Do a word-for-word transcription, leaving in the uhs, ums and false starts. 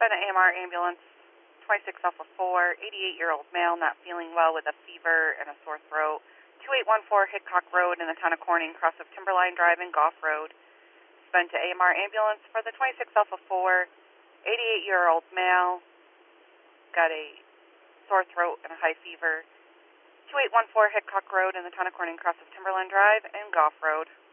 Been an A M R ambulance, twenty-six Alpha four, eighty-eight-year-old male, not feeling well with a fever and a sore throat. two eight one four Hickok Road in the town of Corning, cross of Timberline Drive and Goff Road. Been to A M R ambulance for the twenty-six Alpha four, eighty-eight-year-old male, got a sore throat and a high fever. two eight one four Hickok Road in the town of Corning, cross of Timberline Drive and Goff Road.